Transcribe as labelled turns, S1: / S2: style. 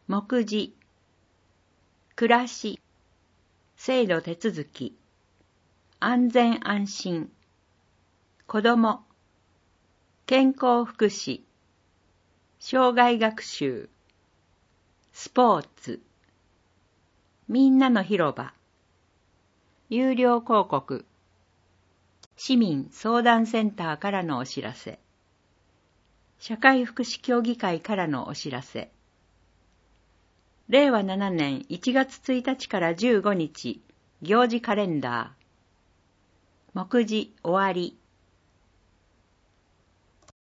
S1: 目次、暮らし、制度手続き、安全安心、子ども、健康福祉、障害学習、スポーツ、みんなの広場、有料広告、市民相談センターからのお知らせ、社会福祉協議会からのお知らせ、令和7年1月1日から15日、行事カレンダー、目次終わり。